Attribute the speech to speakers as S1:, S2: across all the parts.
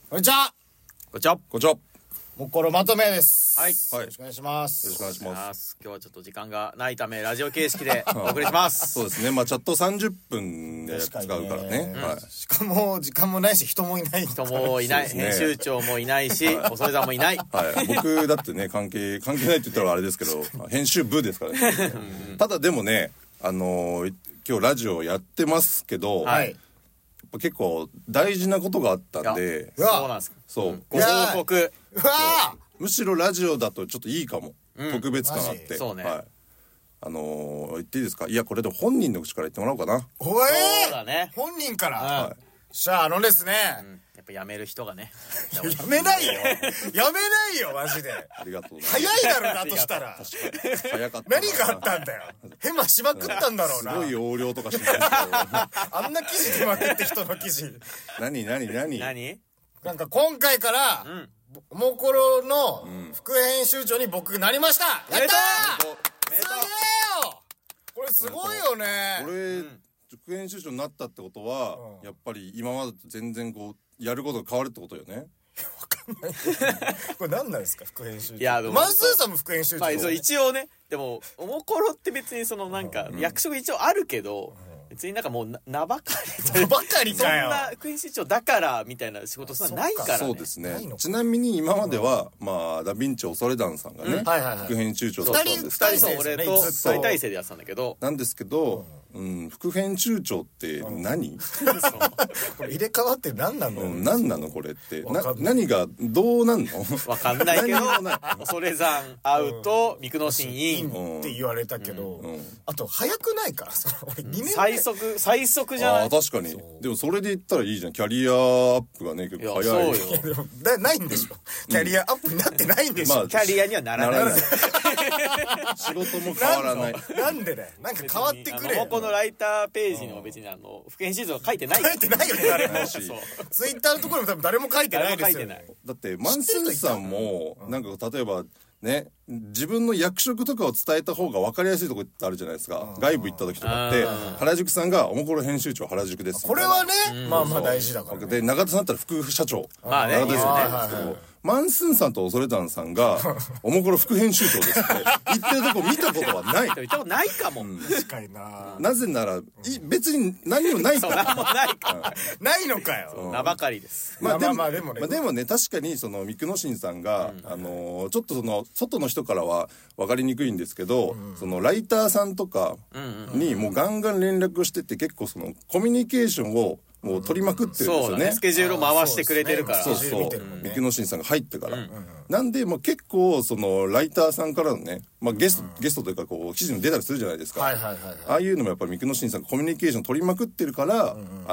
S1: こんにちは。
S2: こんにちは。
S3: こんにちは。
S1: もっころまとめです。
S2: はい。
S1: よろしくお願いします。
S3: よろしくお願いします。
S2: 今日はちょっと時間がないためラジオ形式でお送りします。
S3: そうですね。まあチャット30分で使うからね。はい。
S1: しかも時間もないし人もいない。
S2: 人もいない。編集長もいないし、おそれさんもいない。
S3: はい。僕だってね関係ないって言ったらあれですけど、編集部ですからね。ただでもね、今日ラジオやってますけど、
S2: はい。
S3: 結構大事なことがあったんで、
S2: そうなんです。
S3: そう。
S2: ご報告。
S1: うわ
S3: むしろラジオだとちょっといいかも。特別感あって。
S2: そうね。
S3: はい。言っていいですか？いや、これで本人の口から言ってもらおうかな。
S1: お
S2: そうだね。
S1: 本人から。
S3: はい。
S1: じゃあですね。
S2: やっぱ辞める人がね。
S1: やめないよ。やめないよ、マジで。
S3: ありがとう。
S1: 早いだろ、だとしたら。
S3: 早かった。
S1: 何があったんだよ。ヘマしまくったんだろうな。
S3: すごい横領とかしてるんですけど。
S1: あんな記事でまくって人の記事。
S3: 何
S1: なんか今回から、もころの副編集長に僕なりました。やったー！すげえよ！これすごいよね。
S3: これ、副編集長になったってことは、やっぱり今までと全然こうやることが変わるってことよね。
S1: わかんない。これ何なんですか、副編集長。
S2: いやでも
S1: マンスーさんも副編集長。
S2: まあ一応ね、でもおもころって別にそのなんか役職一応あるけど。別になんかもう名ばかり
S1: ばかりかよ。
S2: そんな副編集長だからみたいな仕事そんなないからね。
S3: そうですね。ちなみに今まではまあダヴィンチ恐山さんがね副編集長だったんです
S1: 2人
S2: 俺と2人体制でやってたんだけど
S3: なんですけど副編集長って何？
S1: これ入れ替わって何なの？
S3: 何なのこれって何がどうなんの？
S2: わかんないけど恐山アウトミクノシンイン
S1: って言われたけど、あと早くないか？俺2年
S2: 最速じゃない？
S3: あ、確かに。でもそれで言ったらいいじゃん。キャリアアップがね結構早い。
S2: そうよ。
S1: ないんでしょ。キャリアアップになってないんでしょ。
S2: キャリアにはならない。
S3: 仕事も変わらない。
S1: なんでだよ。なんか変わってくれよ。
S2: このライターページにも別に副編集長が書いてない。
S1: 書いてないよね、誰も。ツイッターのところにも多分誰も書いてないですよ。
S3: だってマンスーさんもなんか例えばね、自分の役職とかを伝えた方が分かりやすいとこってあるじゃないですか。外部行った時とかって原宿さんがおもころ編集長原宿です
S1: これはね、まあまあ大事だから。
S3: で永田さんだったら副社長
S2: まあね、
S3: 永田さんですけど、マンスーンさんと恐山さんがおもころ副編集長ですって言ってるとこ見たことはない。
S2: 言ったことないかも。
S1: 確かにな。
S3: なぜなら別に何もないから。
S2: 何もないから。
S1: ないのかよ。
S2: 名ばかりです。
S1: まあでも
S3: ね、確かにそのミクノシンさんがちょっとその外の人からは分かりにくいんですけど、そのライターさんとかにもうガンガン連絡してて結構そのコミュニケーションをもう取りまくってるんですよね。
S2: スケジュールを回してくれてるから。
S3: そうミクノシンさんが入ってから、なんでもう結構そのライターさんからのね、まあゲストというかこう記事に出たりするじゃないですか。ああいうのもやっぱりミクノシンさんがコミュニケーション取りまくってるから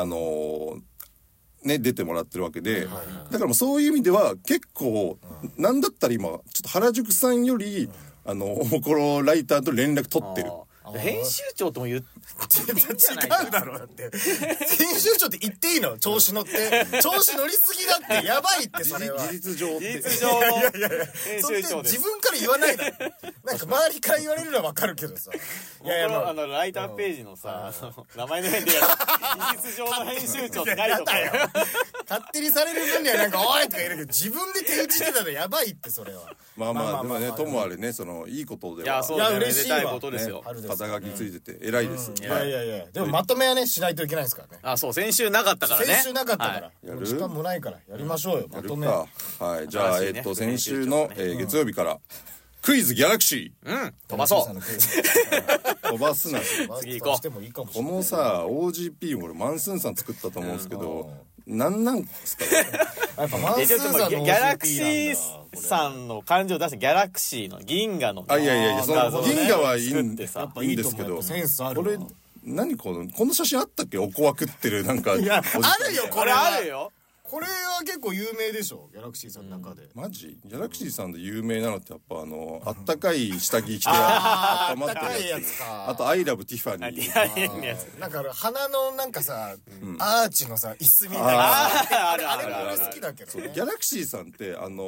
S3: ね、出てもらってるわけで、だからもうそういう意味では結構なんだったら今ちょっと原宿さんよりおもころライターと連絡取ってる。
S2: 編集長とも言って
S1: 違うだろ。だって編集長って言っていいの？調子乗って調子乗りすぎだってやばいって。それは
S3: 事実上の編
S2: 集長です。
S1: 自分から言わないだろ。なんか周りから言われるのは分かるけどさ。
S2: いやライターページのさ名前の辺で事実上の編集長って書いとかよ。
S1: 勝手にされる分にはなんかおいとか言えるけど自分で手打ちしてたらやばいって。それは
S3: まあでもねともあれねそのいいことでは。
S2: いやそうだよ、嬉しいことですよ。
S3: 肩書きついてて偉いです。
S1: いやでもまとめはねしないといけないですからね。
S2: あ、そう先週なかったからね。
S1: 先週なかったから時間もないからやりましょうよ。まとめ。
S3: はい、じゃあ先週の月曜日からクイズギャラクシ
S2: ー飛ばそう
S3: 飛ばすな。
S2: 次行こ
S1: う。
S3: このさ OGP も俺マンスーンさん作ったと思うんですけどなんですか
S1: やっぱマンスーンさんの OGP なんだ。
S2: ギャラクシーさんの漢字を出してギャラクシーの銀河の
S3: いやその銀河はいいんですけど
S1: センスある。
S3: これ何この写真あったっけ？おこわ食ってるなんか。
S1: いやあるよこれ
S2: あるよ。
S1: これは結構有名でしょギャラクシーさんの中で。
S3: マジ？ギャラクシーさんで有名なのってやっぱあったかい下着着て温まってるやつか。あとアイラブティファニー。
S1: なんか花のなんかさアーチのさ椅子みたいな。
S2: ある
S1: あれも俺好きだけどね。
S3: ギャラクシーさんって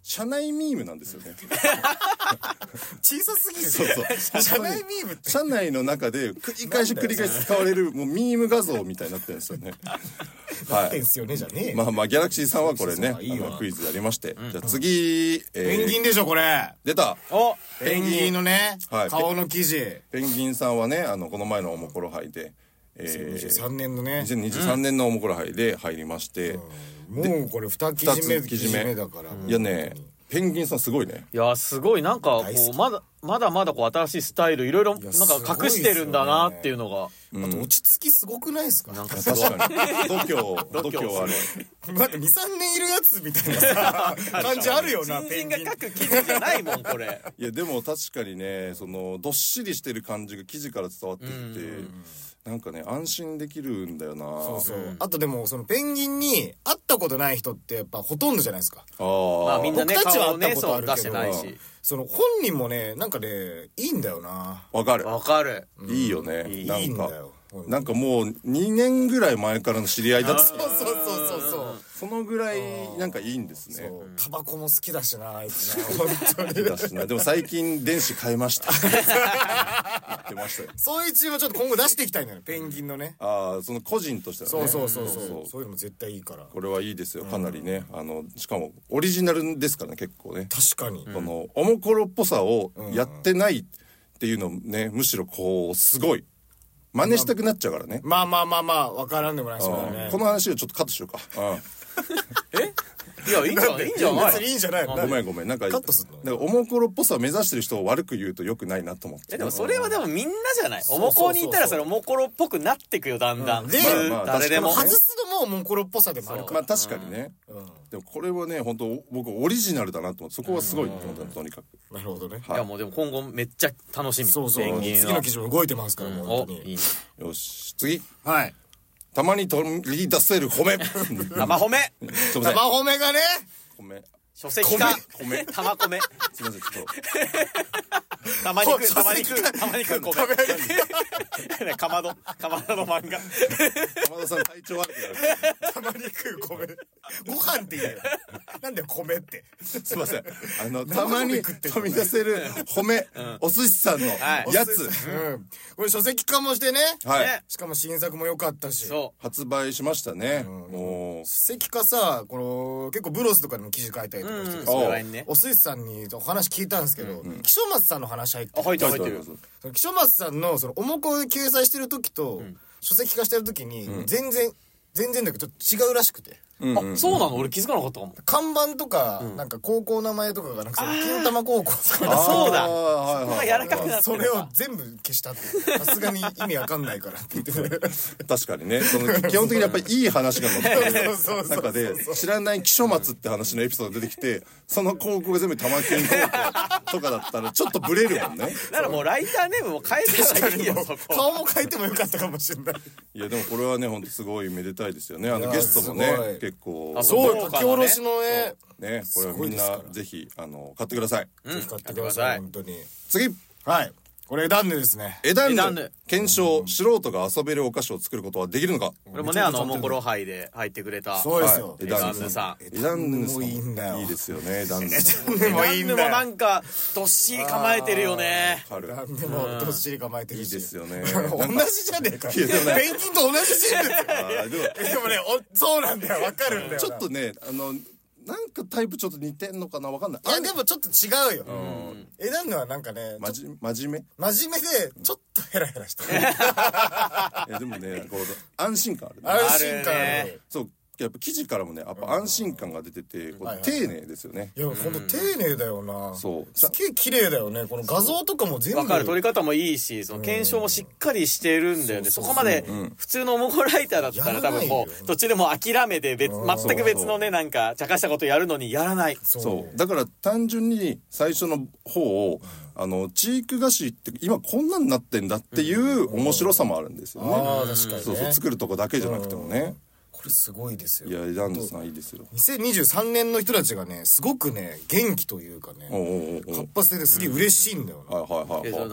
S3: 社内ミームなんですよね。
S1: 小さすぎる。
S3: そうそう。
S1: 社内ミームって
S3: 社内の中で繰り返し使われるもうミーム画像みたいになってるんですよね。
S1: なってんすよねじゃねえよ。
S3: まあまあギャラクシーさんはこれね
S1: いいわ
S3: クイズやりまして、じゃあ次、
S1: ペンギンでしょこれ。
S3: 出た。
S2: お
S1: ペンギンのね、
S3: はい
S1: 顔の記事。
S3: ペンギンさんはねこの前のおもころ杯で、
S1: 2023年のね。
S3: 2023年のおもころ杯で入りまして、
S1: もうこれ2記事目だから。
S3: いやねペンギンさんすごいね。
S2: いやすごいなんかこうまだこう新しいスタイルいろいろなんか隠してるんだなっていうのが。
S1: あと落ち着きすごくないですか。
S2: なんか
S3: 確かに度胸ある。
S1: なんか 2,3 年いるやつみたいなさ感じあるよな。
S2: 新人が書く記事じゃないもんこれ。
S3: いやでも確かにねどっしりしてる感じが記事から伝わってきて、なんかね安心できるんだよな。
S1: そうあとでもそのペンギンに会ったことない人ってやっぱほとんどじゃないですか。
S2: まあみんなね
S1: 僕たちは
S2: 顔ね
S1: 会ったことあるけど
S2: 出してないし。
S1: その本人もねなんかねいいんだよな。
S3: わかる。いいよね。
S1: いい
S3: なんか
S1: んだよ。
S3: なんかもう2年ぐらい前からの知り合いだった。
S1: そう
S3: そのぐらいなんかいいんですね。
S1: タバコも好きだしなあいつな本当に。
S3: だしな。でも最近電子変えました言ってましたよ。
S1: そういうチームをちょっと今後出していきたいんだよペンギンのね。
S3: ああその個人としてはね。
S1: そういうのも絶対いいから。
S3: これはいいですよかなりね。しかもオリジナルですからね結構ね。
S1: 確かに
S3: このおもころっぽさをやってないっていうのねむしろこうすごい真似したくなっちゃうからね。
S1: まあ分からんでもないですよね。
S3: この話をちょっとカットしようか。
S2: いやいいんじゃない
S1: 別にいいんじゃないの。
S3: ごめんなんか
S1: カットすんの。
S3: なんかおもころっぽさを目指してる人を悪く言うとよくないなと思って。
S2: でもそれはでもみんなじゃない。おもこにいたらそれおもころっぽくなってくよだんだん。
S1: で
S2: 誰でも
S1: 外すのもおもころっぽさでもあるから。
S3: まあ確かにね。でもこれはね本当僕オリジナルだなと思ってそこはすごいと思ったとにかく。
S1: なるほどね。
S2: いやもうでも今後めっちゃ楽しみ。
S1: ペンギン次の記事も動いてますからもう本当に。
S2: いいね。
S3: よし次。
S1: はい。
S3: たまに取り出せる米。
S2: 玉褒め。
S1: 玉褒めがね。
S3: 米。
S2: 書籍化。
S3: 米。
S2: 玉米。
S3: すいませんちょっと。
S2: たまに食う米。かまどの漫画。
S3: 浜田さん体調悪くなる。
S1: たまに食う米。ご飯って言えよ。なんで米って。
S3: すいませんたまに飛び出せる米お寿司さんのやつ。
S1: これ書籍化もしてね。
S3: はい。
S1: しかも新作も良かったし。
S3: 発売しましたね。
S1: 書籍化さこの結構ブロスとかでも記事書いたりとかしてて、お寿司さんにお話聞いたんですけど、木曽松さんの話入ってる。
S2: 入ってる。
S1: 木曽松さんのそのおもこで掲載してる時と書籍化してる時に全然だけどちょっと違うらしくて。
S2: あ、そうなの？俺気づかなかったかも。
S1: 看板とかなんか高校名前とかがなんか金玉高校とか。
S2: そうだ。そこが柔らかくなってる。
S1: それを全部消したって。さすがに意味わかんないからって言ってて。
S3: 確かにね基本的にやっぱりいい話が載ってる中で知らない木曽松って話のエピソード出てきてその高校が全部玉金高校とかだったらちょっとブレるもんね。
S2: だからもうライターネームも変えたらいいよそこ。
S1: 顔も変えてもよかったかもしれない。
S3: いやでもこれはね本当すごいめでたいですよね。ゲストもね結構
S1: そう書き下ろしの
S3: ねこれはみんなぜひ買ってください。
S1: ぜひ買ってください本当に。
S3: 次
S1: はいこれエダンヌですね。
S3: エダンヌ検証素人が遊べるお菓子を作ることはできるのか。
S2: これもねおもころ杯で入ってくれた。
S1: そうですよ
S2: エダンヌさん。
S3: エダンヌ
S1: もいいんだよ。
S3: いいですよねエダンヌ。
S1: エダンヌもいいんだよ。
S2: もなんかどっしり構えてるよね。
S1: エダンヌもどっしり構えてるし。
S3: いいですよね。
S1: 同じじゃねえか。ペンギンと同じ人物。でもねそうなんだよわかるんだよ。
S3: ちょっとねなんかタイプちょっと似てんのかなわかんない。
S1: いやでもちょっと違うよ。エダンヌはなんかね
S3: 真面目
S1: でちょっとヘラヘラしてる。
S3: でもねこう安心感あるね。
S1: 安心感ある。
S3: そうやっぱ記事からもねやっぱ安心感が出てて丁寧ですよね。
S1: いやほんと丁寧だよな。
S3: そう
S1: すげえ綺麗だよね。この画像とかも全部
S2: わかる。撮り方もいいしその検証もしっかりしてるんだよね。そこまで普通のおもこライターだったら多分もう途中でもう諦めて全く別のねなんか茶化したことやるのにやらない。
S3: そうだから単純に最初の方をチーク菓子って今こんなになってんだっていう面白さもあるんですよね。
S1: ああ確かにね。
S3: そう作るとこだけじゃなくてもね。
S1: これすごいですよ。
S3: いやエダンヌさんいいですよ。
S1: 2023年の人たちがねすごくね元気というかね活発ですげえ嬉しいんだよな。
S3: はい。
S2: なんか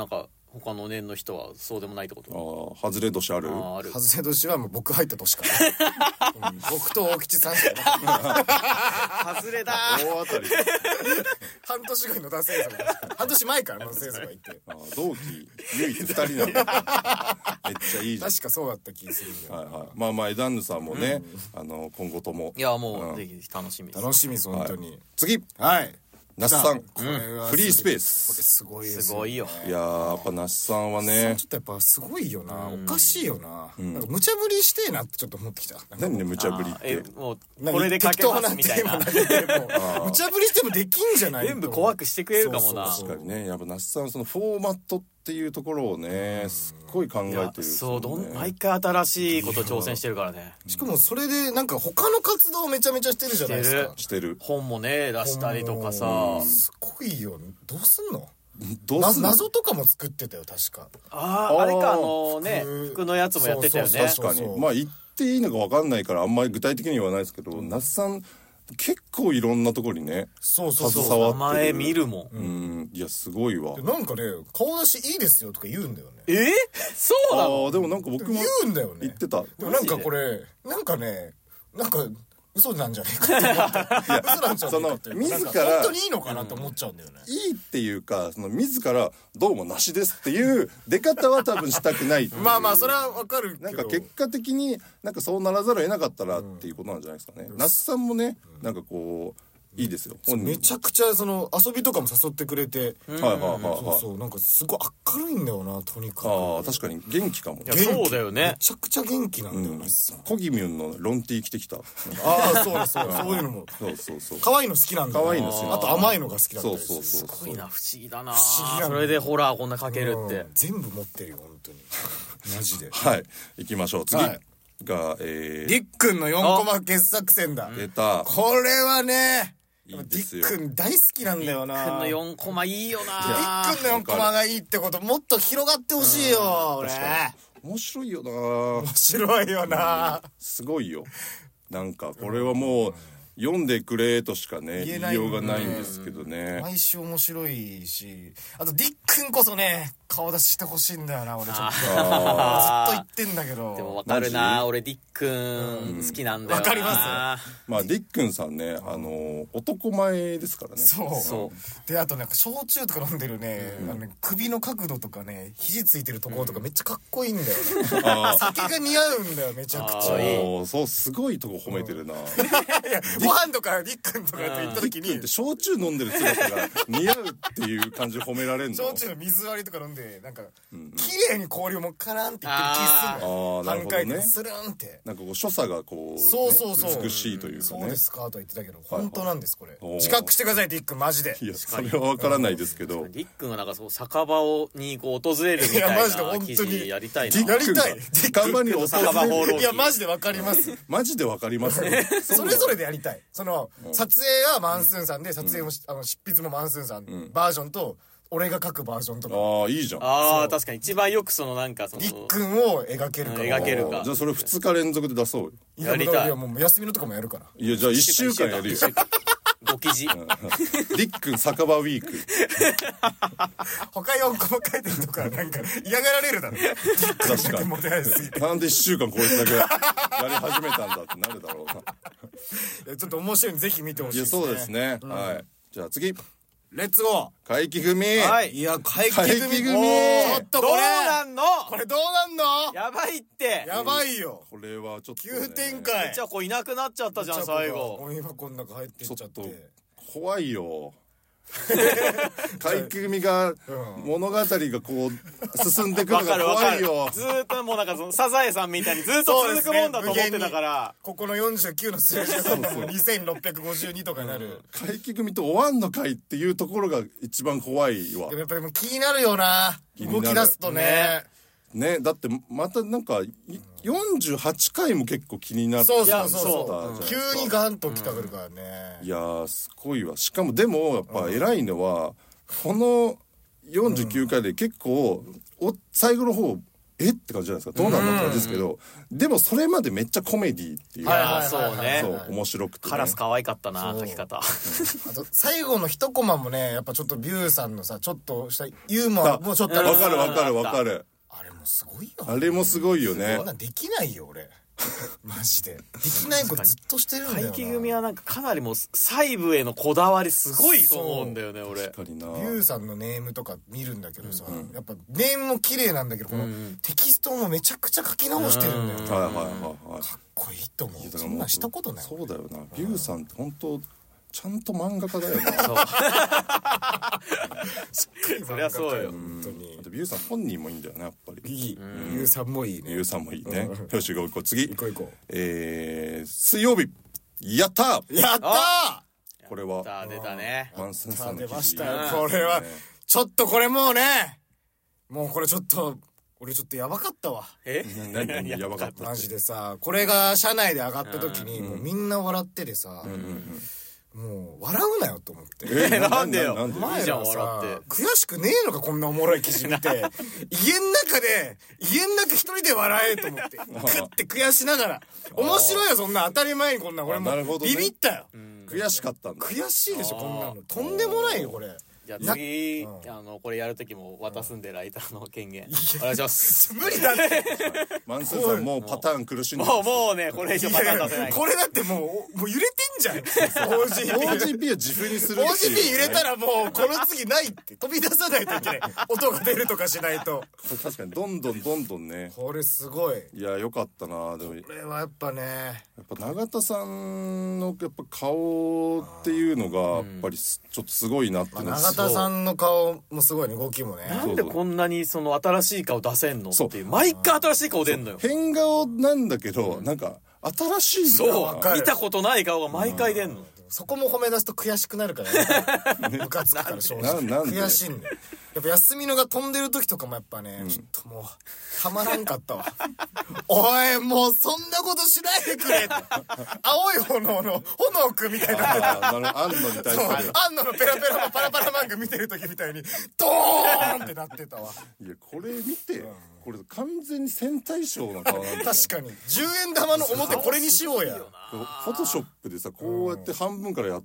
S2: 他の年の人はそうでもないってこと？
S3: ああ、外れ年ある？
S2: ある。
S1: 外れ年はもう僕入った年から僕と大吉さんしか
S2: 外れだ
S3: 大当たり。
S1: 半年後に野田製作が半年前から野田製作がいて
S3: ああ、同期唯一2人なんだ。めっちゃいいじゃん。
S1: 確かそうだった気がするんだよ、
S3: はいはい。まあまあエダンヌさんもね、今後とも
S2: いやもうぜひ楽しみです。
S1: 楽しみです本当に。
S3: 次、
S1: はい
S3: 那須さん、
S1: これは
S3: フリースペー
S1: これ
S3: ス。
S1: すごいです
S2: すごいよ。
S3: いやー、やっぱ那須さんはね
S1: ちょっとやっぱすごいよな、おかしいよな、なんか無茶ぶりしてえなってちょっと思ってきた。
S3: 何ね無茶ぶりって。
S2: もうこれでかけますみたいな。
S1: 適当なテーマ投げても無茶ぶりしてもできんじゃない？
S2: 全部怖くしてくれるかもな。
S1: そう
S3: 確かにね、やっぱ那須さんそのフォーマットっていうところをね、すっごい考えてるんですよね。
S2: そう毎回新しいこと挑戦してるからね。
S1: しかもそれでなんか他の活動をめちゃめちゃしてるじゃないですか。
S3: してる。
S2: 本もね出したりとかさ。
S1: すごいよ。どうすんの？
S3: どうすんの？
S1: 謎とかも作ってたよ確か。
S2: あれかね服のやつもやってたよね。
S3: 確かに。まあ言っていいのか分かんないからあんまり具体的には言わないですけど、那須さん結構いろんなところにね
S1: そうそうそう
S3: 携わってる。
S2: 名前見るも
S3: ん。いやすごいわ。
S1: なんかね顔出しいいですよとか言うんだよね。
S2: そうなの？
S3: ああでもなんか僕も
S1: 言うんだよね。
S3: 言ってた。
S1: でもなんかこれなんかねなんか嘘なんじゃねえかって思って嘘なんじゃねえかって
S3: 自ら
S1: なんか本当にいいのかなって思っちゃうんだよね。
S3: いいっていうかその自らどうもなしですっていう出方は多分したくないっていう
S1: まあまあそれはわかるけど
S3: なんか結果的になんかそうならざるを得なかったらっていうことなんじゃないですかね。那須さんもねなんかこういいですよ。
S1: めちゃくちゃその遊びとかも誘ってくれて、
S3: はいはいはいはい。
S1: そうそうなんかすごい明るいんだよなとにかく。
S3: ああ確かに元気かも。
S2: いやそうだよね
S1: め。ちゃくちゃ元気なんだよね。
S3: コギミュンのロンティー着てきた。
S1: ああそうですそういうのも
S3: そうそうそう。
S1: 可愛いの好きなんだよ。
S3: 可愛いの好き
S1: あと甘いのが好きだった
S3: そう
S1: りする。
S3: そうそう
S2: すごいな不思議だな。
S1: 不思議なんだ
S2: それでホラーこんなかけるって
S1: うん。全部持ってるよ本当にマジで。
S3: はい行きましょう次
S1: はい
S3: が
S1: ディックンの4コマ傑作選だ。
S3: 出た。
S1: これはね
S3: いいですよ
S1: ディックン大好きなんだよな。
S2: この4コマいいよ
S1: ディ
S2: な。
S1: ックンの4コマがいいってこともっと広がってほしいよ俺。
S3: 面白いよな。
S1: 面白いよな。
S3: すごいよ。なんかこれはもう読んでくれとしかね言いようがないんですけどね。
S1: 毎週面白いし、あとディックンこそね顔出ししてほしいんだよな俺ちょっとずっと言ってんだけど。
S2: でも分かるな。俺ディックン好きなんだよな。
S1: わかります。
S3: まあディックンさんね男前ですからね。
S1: そうであとなんか焼酎とか飲んでるね、首の角度とかね肘ついてるところとかめっちゃかっこいいんだよね。酒が似合うんだよめちゃくちゃ。
S3: そうすごいとこ褒めてるな。
S1: いやご飯とかディックンとかと行った時に
S3: ディックンって焼酎飲んでる姿が似合うっていう感じで褒められるの。
S1: 焼酎の水割りとか飲んでなんか綺麗に氷をもうカランっていってる気すんだよ。
S3: なるほどね。
S1: 半回転スルンって
S3: なんかこう所作がこう、
S1: そう
S3: 美しいというか
S1: そう
S3: ね。
S1: ですかとは言ってたけど本当なんですこれ。
S3: おー
S1: 自覚してくださいディックンマジで。
S3: いやそれは分からないですけど。
S2: ディックンはなんかそう酒場にこう訪れるみたい
S1: いやマジで
S2: な
S1: 本当に
S2: 記事やりたいな。
S1: やりたい。
S3: 近場に訪
S2: 酒場放浪記
S1: いやマジでわかります
S3: マジで分かりますね。
S1: それぞれでやりたい。その撮影はマンスーンさんで撮影も執筆もマンスーンさんバージョンと俺が書くバージョンとか
S3: ああいいじゃん。
S2: ああ確かに一番よくそのなんかその
S1: ディックンを描けるから。
S2: 描けるか
S3: じゃあそれ2日連続で出そうよ。
S2: やりたい
S1: いやもう休みのとかもやるから。
S3: いやじゃあ1週間やるよ。
S2: 5記事
S3: ディックン酒場ウィーク。
S1: 他4コマ書いてるとかなんか嫌がられるだろ。ディックンだけモテないすぎて。
S3: なんで1週間こいつだけやり始めたんだってなるだろうな。
S1: いやちょっと面白いんでぜひ見てほしいですね。
S3: いやそうですね。はい。じゃあ次
S1: レッツゴー。
S3: 怪奇組。
S2: はい
S1: いや怪奇
S3: 怪
S1: 組
S3: 奇組
S1: ちょっと
S2: どう
S1: これ
S2: なんの
S1: これどうなんの。
S2: やばいって
S1: やばいよ。
S3: これはちょっとね
S1: 急展開。
S2: じゃあこういなくなっちゃったじゃん最後。
S1: ゴミ箱の中入ってっちゃって。
S3: ちょっと怖いよ。怪奇組が物語がこう進んでくるのが
S2: わかるわかる
S3: 怖いよ。
S2: ずーっともうなんかそのサザエさんみたいにずーっと続くもんだと思ってたから
S1: ここの49の数字がもう2652とかになる。
S3: 怪奇組と終わんのかいっていうところが一番怖いわ
S1: でもやっぱりもう気になるよな。
S3: 気になる
S1: 動き出すとね。
S3: ね。だってまたなんか48回も結構気になって
S1: そう
S3: た
S1: そうそうそう。
S3: じゃないですか
S1: 急にガンと来たくるからね。
S3: いやーすごいわ。しかもでもやっぱ偉いのはこの49回で結構最後の方って感じじゃないですか。どうなんのって感じですけど、でもそれまでめっちゃコメディっていう。
S2: そうね。
S3: そう、面白くて、ね。
S2: カラス可愛かったな、書き方。
S1: あと、最後の一コマもね、やっぱちょっとビューさんのさ、ちょっとしたユーモアもちょっと
S3: わかるわかるわかる。
S1: あれもすごいよ。
S3: あれもすごいよね。
S1: そんなんできないよ、俺。マジで。できないことずっとしてるんだよな。
S2: 怪奇組はなんかかなりもう細部へのこだわりすごいと思うんだよね、俺。
S3: 確かにな。
S1: ビューさんのネームとか見るんだけどさ、やっぱネームも綺麗なんだけど、このテキストもめちゃくちゃ書き直してるんだよね。
S3: はいはいはいはい。
S1: かっこいいと思う。そんなんしたことない。
S3: そうだよな。ビューさんって本当ちゃんと漫画家だよね。そう。
S2: そりゃそうよ。
S1: 本当に。
S3: ビューさん本人もいいんだよね、やっぱり。
S1: いい。ビューさんもいいね。
S3: ビューさんもいいね。よし、行こう。次。
S1: 行こう。
S3: 水曜日。やったー
S1: やったー
S3: これは。
S2: 出たね。
S3: マンスンさんの記事。
S1: 出ましたよ。これは、ちょっとこれもうね、もうこれちょっと、俺ちょっとやばかったわ。
S3: 何やばかった
S1: マジでさ、これが車内で上がった時に、もうみんな笑っててさ、もう笑うなよと思って。
S2: なんでよ。
S3: なんで
S1: お前ら
S2: 笑
S1: さ
S2: って
S1: 悔しくねえのかこんなおもろい記事見て家の中一人で笑えと思ってクッて悔しながら面白いよそんな当たり前にこんな俺もビビったよ。
S3: 悔しかったんだ。
S1: 悔しいでしょこんなのとんでもないよこれ。
S2: じゃあ次、これやるときも渡すんで、ライターの権限。お願いします。
S1: 無理だって。
S3: マンスーさんもうパターン苦しんでる。
S2: もうね、これ以上パターン出せない。
S1: これだってもう揺れてんじゃん。
S3: OGP は自負にする。
S1: OGP 揺れたらもう、この次ないって。飛び出さないといけない。音が出るとかしないと。
S3: 確かに、どんどんね。
S1: これすごい。
S3: いや、よかったなでも。
S1: これはやっぱね。
S3: やっぱ永田さんのやっぱ顔っていうのが、やっぱりちょっとすごいなって
S1: 永田さんの顔もすごいね、動きもね。
S2: なんでこんなにその新しい顔出せんのっていう。毎回新しい顔出んのよ。
S3: 変顔なんだけど、なんか、新しいんだよ。
S2: そう。見たことない顔が毎回出んの。
S1: そこも褒め出すと悔しくなるからね。ムカつくから正直。悔しいんだよ。やっぱ休みのが飛んでる時とかもやっぱね、ちょっともう、たまらんかったわ。おい、もうそんなことしないでくれって。青い炎の炎くんみたいになってた。
S3: 安野に対して。
S1: 安野のペラペラのパラパラ漫画見てる時みたいに、ドーンってなってたわ。
S3: いや、これ見て。これ完全に戦隊ショーの顔なんだよ。
S1: 確かに。10円玉の表これにしようや。
S3: フォトショップでさ、こうやって半分からやって、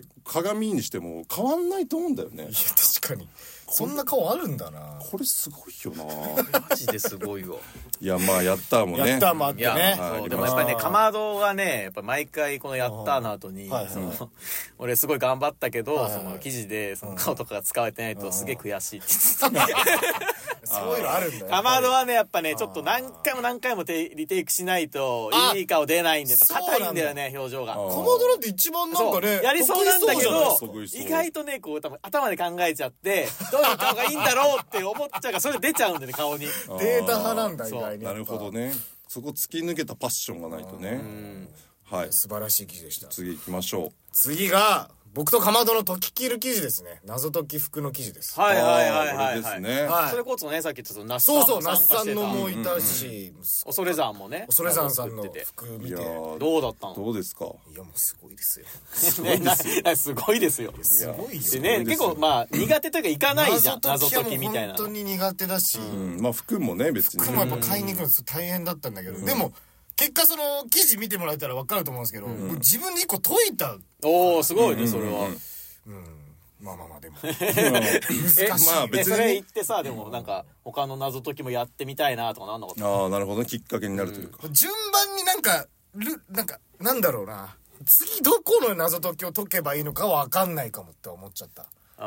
S3: 鏡にしても変わんないと思うんだよね。いや、
S1: 確かに。そんな顔あるんだな。
S3: これすごいよな
S2: マジですごいわ。
S3: いや、まあ、やったーもね。
S1: やったーもあってね。
S2: でもやっぱりね、かまどがね、やっぱ毎回このやったーの後に、俺すごい頑張ったけど、その記事でその顔とかが使われてないとすげえ悔しいって言ってた。
S1: そういうのあるんだよ。
S2: かまどはね、やっぱね、ちょっと何回もリテイクしないと、いい顔出ないんで、硬いんだよね、表情が。か
S1: まどなんて一番なんかね、
S2: やりそうなんだけど、意外とね、こう、多分頭で考えちゃって、どういう顔がいいんだろうって思っちゃうから、それで出ちゃうんだよね、顔に。
S1: データ派なんだ、意外に。
S3: なるほどね。そこ突き抜けたパッションがないとね。はい。
S1: 素晴らしい記事でした。
S3: 次行きましょう。
S1: 次が、僕とかまどの解き切る記事ですね。謎解き服の記事です。
S2: はいはいはいはい。
S3: ですね。
S2: それこそね、さっきちょっと那須さんも
S1: そうそう、那須さんのもいたし、
S2: 恐山もね。
S1: 恐山さんの服見て。
S2: どうだったの？
S3: どうですか？
S1: いや、もうすごいですよ。
S2: すごいですよ。
S1: すごいよ。
S2: でね、結構まあ、苦手というか行かないじゃん。謎解きみたいな。
S1: 本当に苦手だし。
S3: まあ服もね、別に。
S1: 服もやっぱ買いに行くの大変だったんだけど、でも、結果その記事見てもらえたら分かると思うんですけど、自分で一個解いた。
S2: おー、すごいね、それは。
S1: まあでも。難しい。
S2: まあ別に。それ言ってさ、でもなんか、他の謎解きもやってみたいなとかなんなかった？
S3: ああ、なるほどね。きっかけになるというか。
S1: 順番になんだろうな。次どこの謎解きを解けばいいのかは分かんないかもって思っちゃった。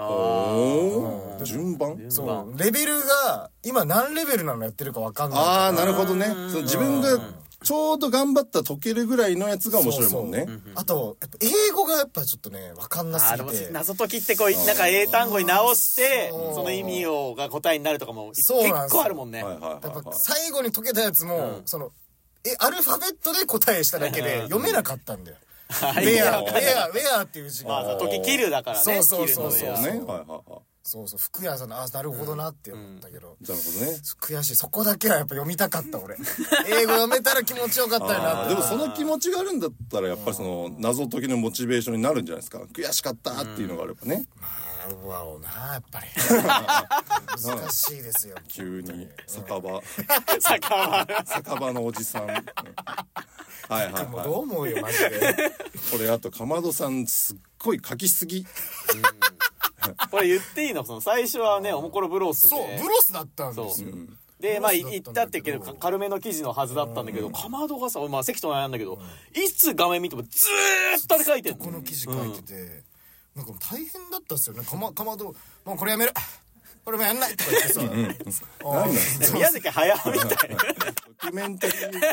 S3: 順番？
S1: そう。レベルが、今何レベルなのやってるか分かんない。
S3: ああ、なるほどね。自分が、ちょうど頑張った解けるぐらいのやつが面白いもんね。
S1: あと、やっぱ英語がやっぱちょっとね、わかんなすぎて。
S2: 謎解きってこう、なんか英単語に直して、その意味が答えになるとかも結構あるもんね。
S3: やっぱ
S1: 最後に解けたやつも、アルファベットで答えしただけで読めなかったんだよ。ウェアっていう字が。
S2: 解き切るだからね。
S1: そう。そう、服屋さんの、なるほどなって思ったけど。
S3: なるほどね。
S1: 悔しい。そこだけはやっぱ読みたかった、俺。英語読めたら気持ちよかったよなって。
S3: でもその気持ちがあるんだったら、やっぱりその、謎解きのモチベーションになるんじゃないですか。悔しかったっていうのがあればね。
S1: わおなやっぱり難しいですよ
S3: 急に酒場
S2: 酒場
S3: のおじさんはいはいはい
S1: もうどう思うよマジで
S3: これあとかまどさんすっごい書きすぎ
S2: これ言っていいの？その最初はねおもころブロスで
S1: そうブロスだったんですよ
S2: でまあ言ったってけど軽めの記事のはずだったんだけど、かまどがさ、まあ関と悩んだけど、いつ画面見てもずーっとあれ書いてんの。
S1: この記事書いてて、なんか大変だったっすよね。かまどもうこれやめるこれもやんないとか言ってさ
S2: 宮崎駿みたいな
S3: ドキュメンタリー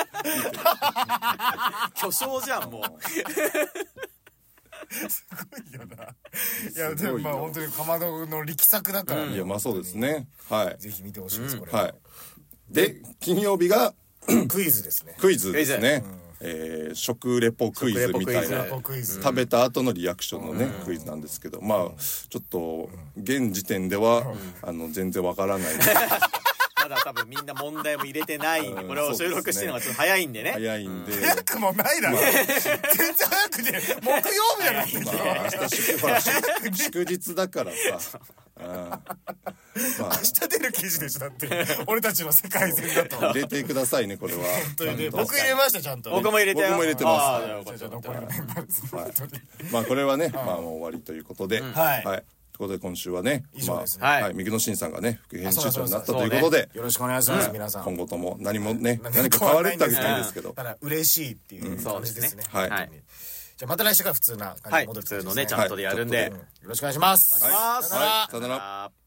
S2: 巨匠じゃんもう
S1: すごいよな。いやでもまあ本当にかまどの力作だから、
S3: いやまあそうですね。はい。
S1: ぜひ見てほしいですこれ。
S3: はい。で金曜日が
S1: クイズですね。
S3: クイズですね。食レポクイズみたいな食べた後のリアクションのねクイズなんですけど、まあちょっと現時点では全然わからない。
S2: まだ多分みんな問題も入れてないんで、これを収録してるのがちょっと早いんでね。
S3: 早いんで。
S1: 早くもないだろ。全然早くね。木曜日じゃないんだよ。
S3: 明日祝日だからさ。
S1: 明日出る記事でしょだって俺たちの世界線だと
S3: 入れてくださいねこれは。
S1: 本当にね僕入れましたちゃんと。
S2: 僕も入れてよ。
S3: 僕も入れてます。
S1: じゃあ残りのメンバーです。
S3: まあこれはねまあもう終わりということで。はい。ということで今週はね、はい、三野真さんがね副編集長になったということで、
S1: よろしくお願いします皆さん。
S3: 今後とも何か変わるってわけじゃないですけど、
S1: ただ嬉しいっていう感じですね。
S3: はい。
S1: じゃあまた来週から普通な感じに戻って
S2: 普通のねちゃんとでやるんで、
S1: よろしくお願いします。
S2: さよなら。
S3: さよなら。